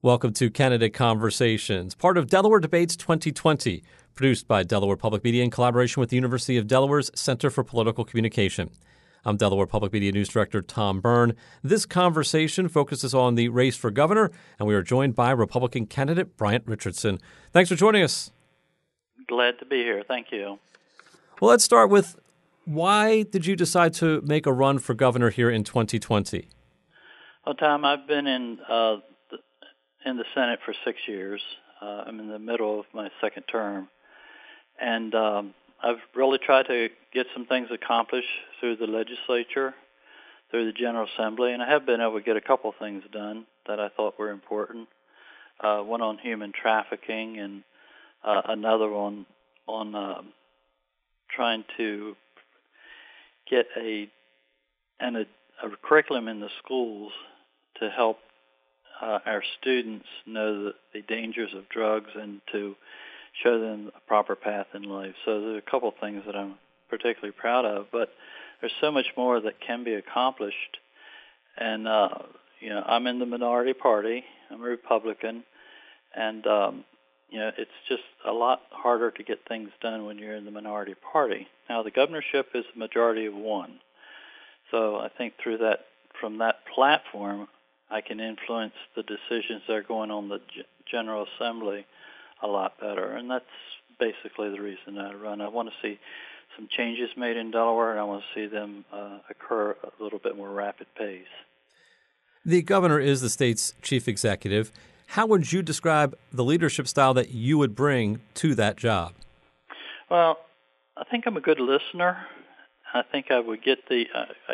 Welcome to Candidate Conversations, part of Delaware Debates 2020, produced by Delaware Public Media in collaboration with the University of Delaware's Center for Political Communication. I'm Delaware Public Media News Director Tom Byrne. This conversation focuses on the race for governor, and we are joined by Republican candidate Bryant Richardson. Thanks for joining us. Glad to be here. Thank you. Well, let's start with why did you decide to make a run for governor here in 2020? Well, Tom, I've been in the Senate for 6 years. I'm in the middle of my second term. And I've really tried to get some things accomplished through the legislature, through the General Assembly, and I have been able to get a couple things done that I thought were important. One on human trafficking and another one on trying to get a curriculum in the schools to help our students know the dangers of drugs and to show them a proper path in life. So there's a couple of things that I'm particularly proud of, but there's so much more that can be accomplished. And, I'm in the minority party. I'm a Republican. And, it's just a lot harder to get things done when you're in the minority party. Now, the governorship is a majority of one. So I think from that platform, I can influence the decisions that are going on the General Assembly a lot better. And that's basically the reason I run. I want to see some changes made in Delaware, and I want to see them occur at a little bit more rapid pace. The governor is the state's chief executive. How would you describe the leadership style that you would bring to that job? Well, I think I'm a good listener. I think I would get the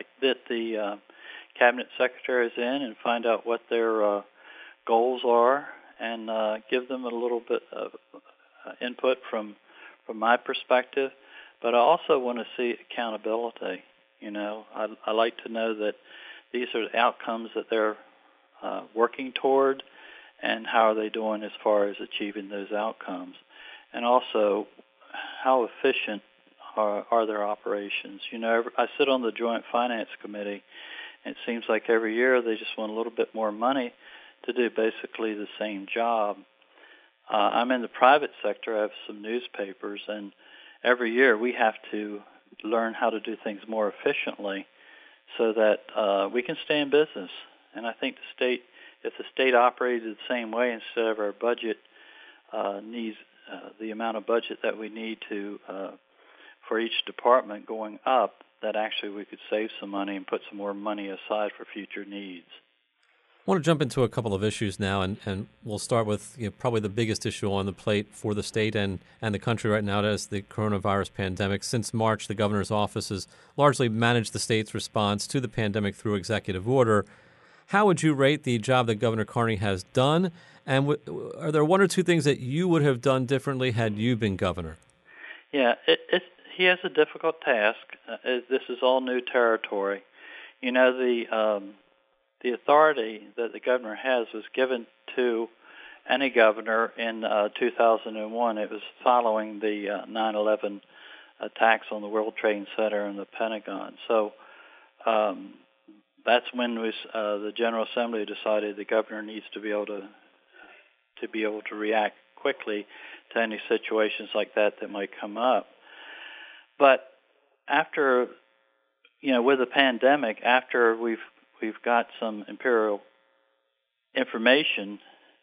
cabinet secretaries in and find out what their goals are and give them a little bit of input from my perspective. But I also want to see accountability. I like to know that these are the outcomes that they're working toward and how are they doing as far as achieving those outcomes. And also, how efficient are their operations? I sit on the Joint Finance Committee. It seems like every year they just want a little bit more money to do basically the same job. I'm in the private sector. I have some newspapers, and every year we have to learn how to do things more efficiently so that we can stay in business. And I think if the state operated the same way instead of our budget needs the amount of budget that we need to for each department going up, that actually we could save some money and put some more money aside for future needs. I want to jump into a couple of issues now, and we'll start with probably the biggest issue on the plate for the state and the country right now, as the coronavirus pandemic. Since March, the governor's office has largely managed the state's response to the pandemic through executive order. How would you rate the job that Governor Carney has done, and are there one or two things that you would have done differently had you been governor? Yeah, he has a difficult task. This is all new territory. The authority that the governor has was given to any governor in 2001. It was following the 9/11 attacks on the World Trade Center and the Pentagon. So that's when the General Assembly decided the governor needs to be able to react quickly to any situations like that might come up. But after, with the pandemic, after we've got some empirical information,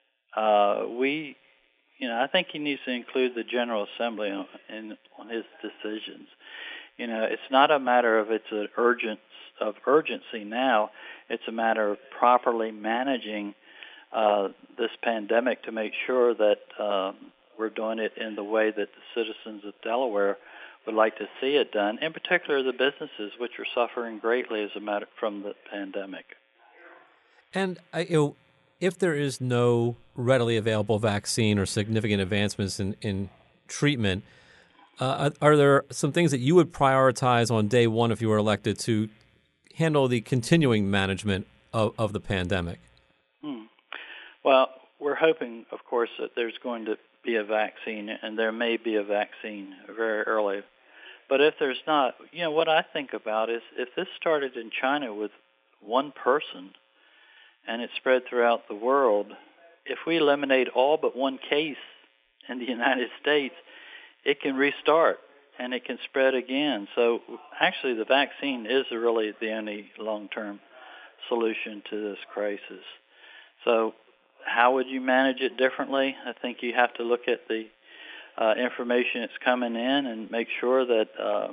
I think he needs to include the General Assembly on his decisions. It's not a matter of urgency now. It's a matter of properly managing this pandemic to make sure that we're doing it in the way that the citizens of Delaware would like to see it done, in particular the businesses, which are suffering greatly as a matter from the pandemic. And if there is no readily available vaccine or significant advancements in treatment, are there some things that you would prioritize on day one if you were elected to handle the continuing management of the pandemic? Well, we're hoping, of course, that there's going to be a vaccine, and there may be a vaccine very early. But if there's not, what I think about is if this started in China with one person and it spread throughout the world, if we eliminate all but one case in the United States, it can restart and it can spread again. So actually the vaccine is really the only long-term solution to this crisis. So how would you manage it differently? I think you have to look at the information that's coming in and make sure that,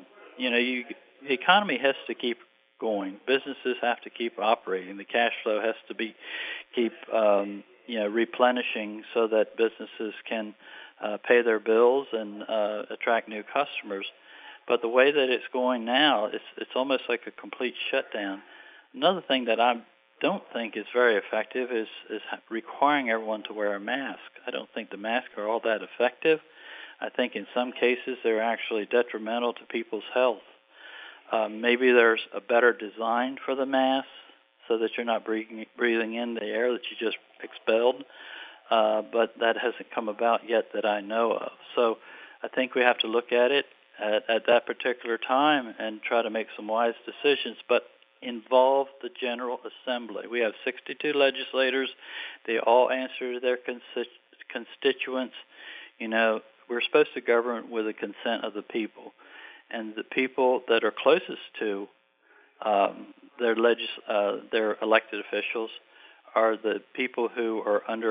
the economy has to keep going. Businesses have to keep operating. The cash flow has to keep replenishing so that businesses can pay their bills and attract new customers. But the way that it's going now, it's almost like a complete shutdown. Another thing that I don't think is very effective is requiring everyone to wear a mask. I don't think the masks are all that effective. I think in some cases they're actually detrimental to people's health. Maybe there's a better design for the mask so that you're not breathing in the air that you just expelled, but that hasn't come about yet that I know of. So I think we have to look at it at that particular time and try to make some wise decisions, but involve the General Assembly. We have 62 legislators. They all answer to their constituents. We're supposed to govern with the consent of the people. And the people that are closest to their elected officials are the people who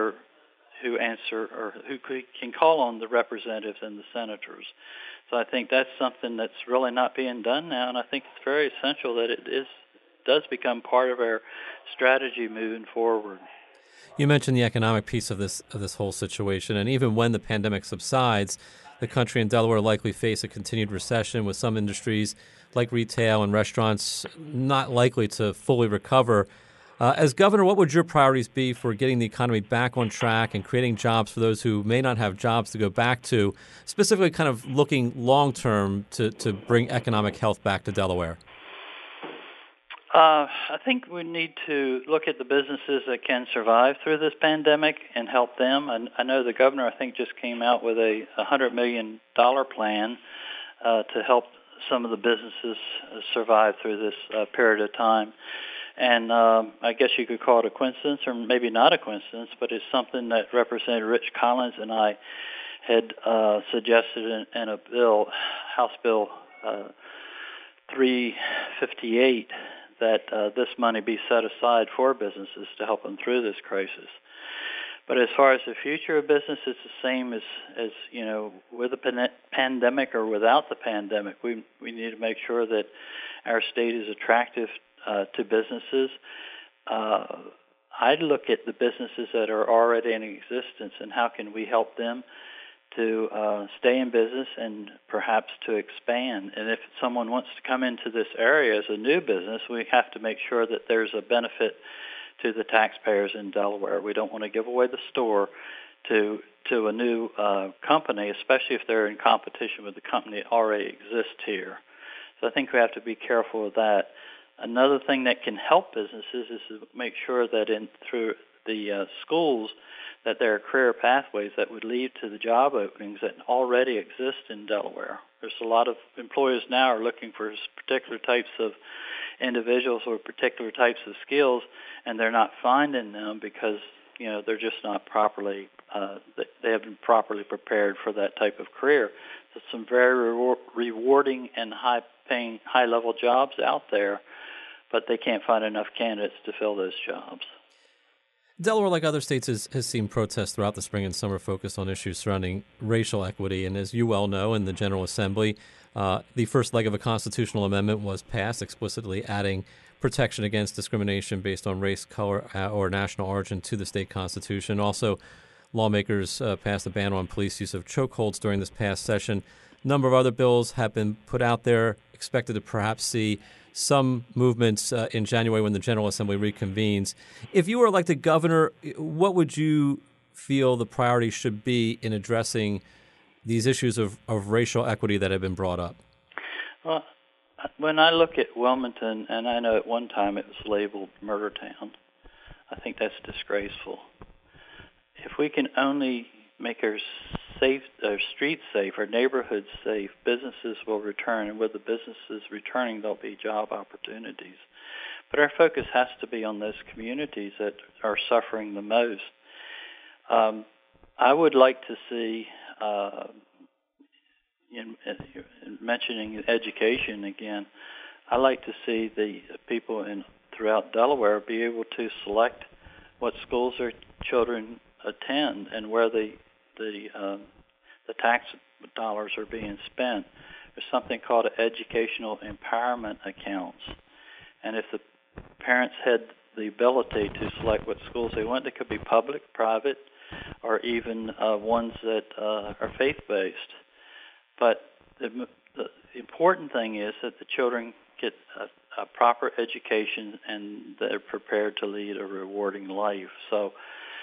answer or who can call on the representatives and the senators. So I think that's something that's really not being done now, and I think it's very essential that it does become part of our strategy moving forward. You mentioned the economic piece of this whole situation, and even when the pandemic subsides, the country and Delaware likely face a continued recession, with some industries like retail and restaurants not likely to fully recover. As governor, what would your priorities be for getting the economy back on track and creating jobs for those who may not have jobs to go back to, specifically kind of looking long-term to bring economic health back to Delaware? I think we need to look at the businesses that can survive through this pandemic and help them. And I know the governor, I think, just came out with a $100 million plan to help some of the businesses survive through this period of time. And I guess you could call it a coincidence, or maybe not a coincidence, but it's something that Representative Rich Collins and I had suggested in a bill, House Bill 358, that this money be set aside for businesses to help them through this crisis. But as far as the future of business, it's the same as with the pandemic or without the pandemic. We need to make sure that our state is attractive to businesses. I'd look at the businesses that are already in existence and how can we help them to stay in business and perhaps to expand. And if someone wants to come into this area as a new business, we have to make sure that there's a benefit to the taxpayers in Delaware. We don't want to give away the store to a new company, especially if they're in competition with the company that already exists here. So I think we have to be careful of that. Another thing that can help businesses is to make sure that through the schools that there are career pathways that would lead to the job openings that already exist in Delaware. There's a lot of employers now are looking for particular types of individuals or particular types of skills, and they're not finding them because they're just not properly they haven't been properly prepared for that type of career. So some very rewarding and high-paying, high-level jobs out there, but they can't find enough candidates to fill those jobs. Delaware, like other states, has seen protests throughout the spring and summer focused on issues surrounding racial equity. And as you well know, in the General Assembly, the first leg of a constitutional amendment was passed, explicitly adding protection against discrimination based on race, color, or national origin to the state constitution. Also, lawmakers passed a ban on police use of chokeholds during this past session. A number of other bills have been put out there, expected to perhaps see some movements in January when the General Assembly reconvenes. If you were elected governor, what would you feel the priority should be in addressing these issues of racial equity that have been brought up? Well, when I look at Wilmington, and I know at one time it was labeled murder town, I think that's disgraceful. If we can only make our streets safe, our neighborhoods safe, businesses will return, and with the businesses returning, there'll be job opportunities. But our focus has to be on those communities that are suffering the most. I would like to see, in mentioning education again, I like to see the people throughout Delaware be able to select what schools their children attend and where the tax dollars are being spent. There's something called educational empowerment accounts, and if the parents had the ability to select what schools they went, they could be public, private, or even ones that are faith-based. But the important thing is that the children get a proper education and they're prepared to lead a rewarding life. So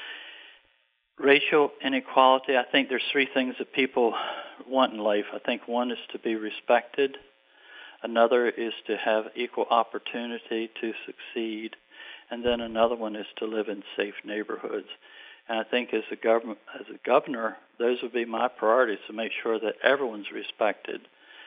racial inequality, I think there's three things that people want in life. I think one is to be respected. Another is to have equal opportunity to succeed. And then another one is to live in safe neighborhoods. And I think as a governor, those would be my priorities, to make sure that everyone's respected,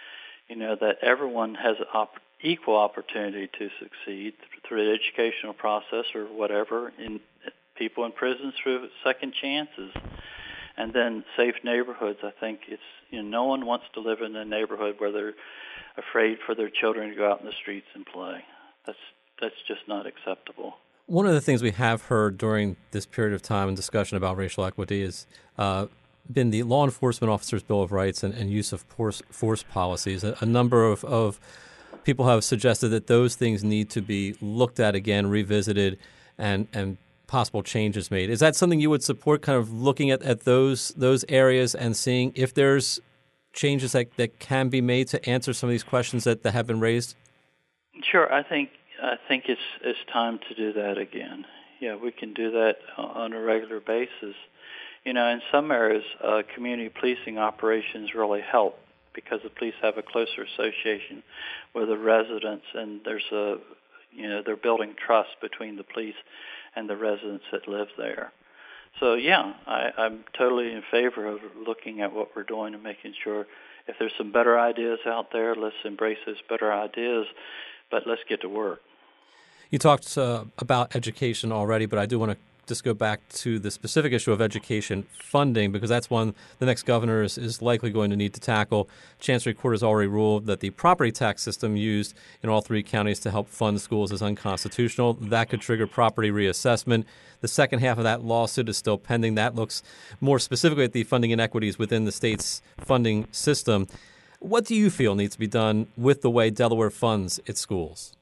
that everyone has equal opportunity to succeed through the educational process or whatever, in people in prisons through second chances. And then safe neighborhoods, I think it's, no one wants to live in a neighborhood where they're afraid for their children to go out in the streets and play. That's just not acceptable. One of the things we have heard during this period of time in discussion about racial equity has been the Law Enforcement Officers' Bill of Rights and use of force policies. A number of people have suggested that those things need to be looked at again, revisited, and possible changes made. Is that something you would support, kind of looking at those areas and seeing if there's changes that can be made to answer some of these questions that have been raised? Sure. I think it's time to do that again. Yeah, we can do that on a regular basis. In some areas, community policing operations really help because the police have a closer association with the residents, and they're building trust between the police and the residents that live there. So yeah, I'm totally in favor of looking at what we're doing and making sure if there's some better ideas out there, let's embrace those better ideas, but let's get to work. You talked about education already, but I do want to just go back to the specific issue of education funding, because that's one the next governor is likely going to need to tackle. Chancery Court has already ruled that the property tax system used in all three counties to help fund schools is unconstitutional. That could trigger property reassessment. The second half of that lawsuit is still pending. That looks more specifically at the funding inequities within the state's funding system. What do you feel needs to be done with the way Delaware funds its schools?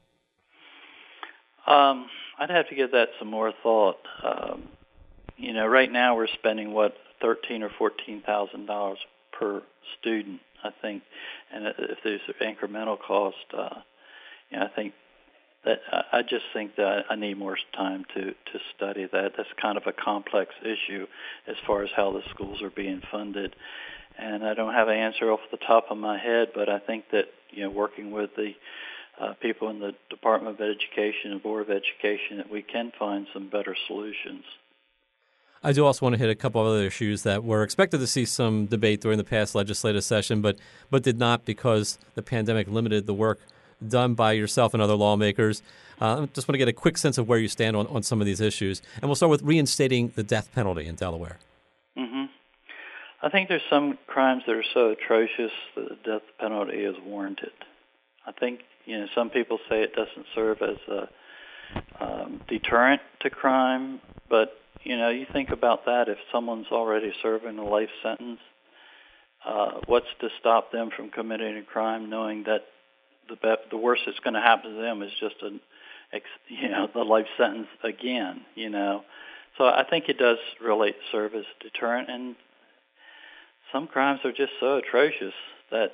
I'd have to give that some more thought. Right now we're spending $13,000 or $14,000 per student, I think, and if there's an incremental cost, I think that I just think that I need more time to study that. That's kind of a complex issue as far as how the schools are being funded, and I don't have an answer off the top of my head, but I think that working with the people in the Department of Education and Board of Education, that we can find some better solutions. I do also want to hit a couple of other issues that were expected to see some debate during the past legislative session, but did not because the pandemic limited the work done by yourself and other lawmakers. I just want to get a quick sense of where you stand on some of these issues. And we'll start with reinstating the death penalty in Delaware. Mm-hmm. I think there's some crimes that are so atrocious that the death penalty is warranted. I think some people say it doesn't serve as a deterrent to crime, but you think about that. If someone's already serving a life sentence, what's to stop them from committing a crime, knowing that the worst that's going to happen to them is just the life sentence again? So I think it does really serve as a deterrent, and some crimes are just so atrocious that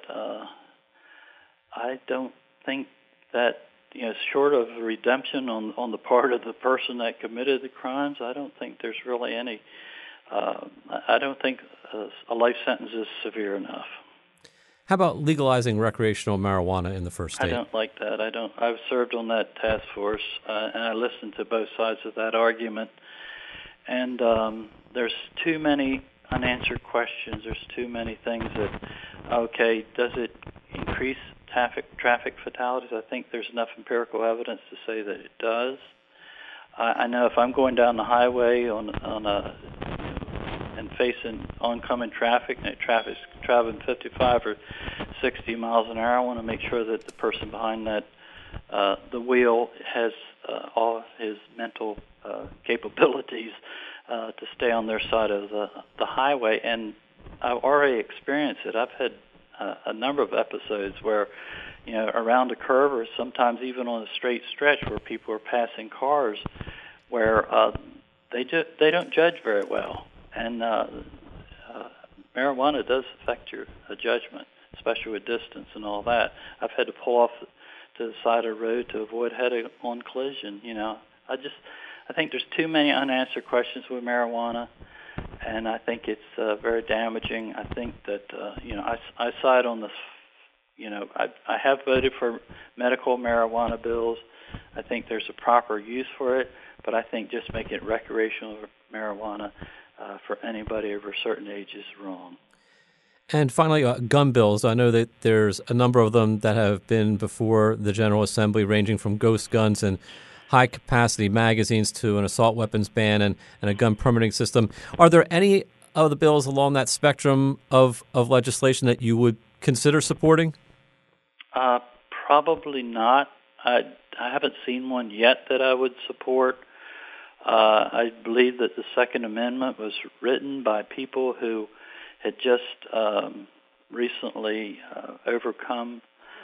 I don't think that, short of redemption on the part of the person that committed the crimes, I don't think there's really any, I don't think a life sentence is severe enough. How about legalizing recreational marijuana in the first state? I don't like that. I've served on that task force, and I listened to both sides of that argument. And there's too many unanswered questions. There's too many things does it increase traffic fatalities? I think there's enough empirical evidence to say that it does. I know if I'm going down the highway on a and facing oncoming traffic, and traffic's traveling 55 or 60 miles an hour, I want to make sure that the person behind that the wheel has all his mental capabilities to stay on their side of the highway. And I've already experienced it. I've had a number of episodes where, around a curve or sometimes even on a straight stretch where people are passing cars where they don't judge very well. And marijuana does affect your judgment, especially with distance and all that. I've had to pull off to the side of the road to avoid head-on collision. I think there's too many unanswered questions with marijuana, and I think it's very damaging. I think that I side on this. I have voted for medical marijuana bills. I think there's a proper use for it, but I think just making it recreational marijuana for anybody over a certain age is wrong. And finally, gun bills. I know that there's a number of them that have been before the General Assembly, ranging from ghost guns and high-capacity magazines to an assault weapons ban and a gun permitting system. Are there any of the bills along that spectrum of legislation that you would consider supporting? Probably not. I haven't seen one yet that I would support. I believe that the Second Amendment was written by people who had just recently overcome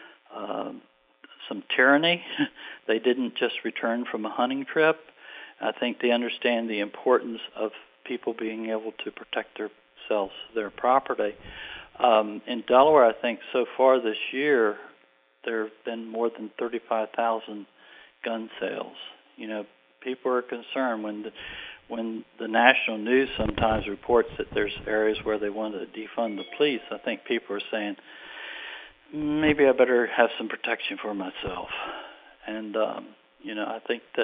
some tyranny. They didn't just return from a hunting trip. I think they understand the importance of people being able to protect themselves, their property. In Delaware, I think so far this year, there have been more than 35,000 gun sales. People are concerned when the national news sometimes reports that there's areas where they want to defund the police. I think people are saying, maybe I better have some protection for myself. And, I think that,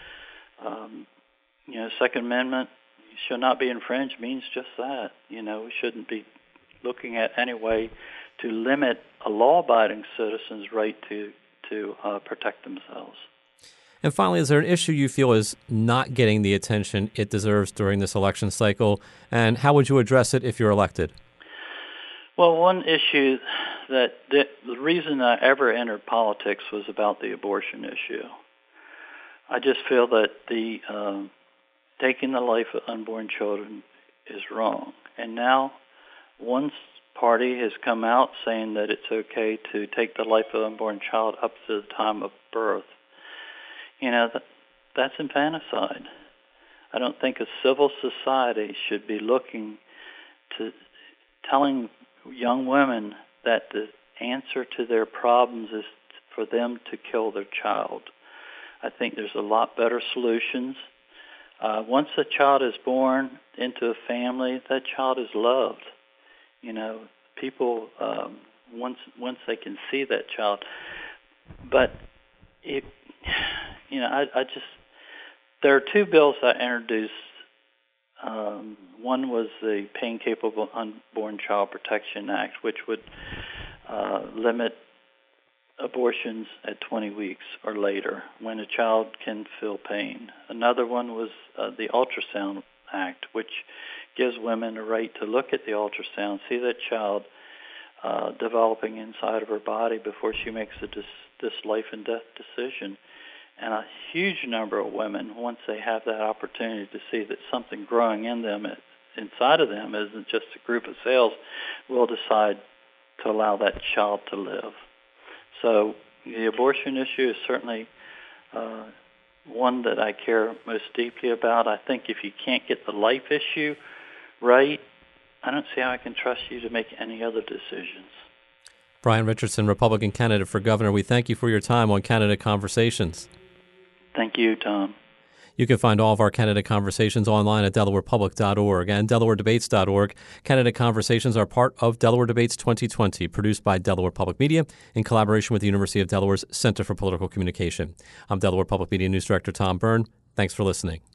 Second Amendment should not be infringed means just that. We shouldn't be looking at any way to limit a law-abiding citizen's right to protect themselves. And finally, is there an issue you feel is not getting the attention it deserves during this election cycle, and how would you address it if you're elected? Well, one issue the reason I ever entered politics was about the abortion issue. I just feel that the taking the life of unborn children is wrong. And now one party has come out saying that it's okay to take the life of an unborn child up to the time of birth. That's infanticide. I don't think a civil society should be looking to telling young women that the answer to their problems is for them to kill their child. I think there's a lot better solutions. Once a child is born into a family, that child is loved. People once they can see that child, but there are two bills I introduced. One was the Pain Capable Unborn Child Protection Act, which would limit abortions at 20 weeks or later when a child can feel pain. Another one was the Ultrasound Act, which gives women a right to look at the ultrasound, see that child developing inside of her body before she makes this life and death decision. And a huge number of women, once they have that opportunity to see that something growing in them, inside of them, isn't just a group of cells, will decide to allow that child to live. So the abortion issue is certainly one that I care most deeply about. I think if you can't get the life issue right, I don't see how I can trust you to make any other decisions. Brian Richardson, Republican candidate for governor, we thank you for your time on Candidate Conversations. Thank you, Tom. You can find all of our candidate conversations online at DelawarePublic.org and DelawareDebates.org. Candidate Conversations are part of Delaware Debates 2020, produced by Delaware Public Media in collaboration with the University of Delaware's Center for Political Communication. I'm Delaware Public Media News Director Tom Byrne. Thanks for listening.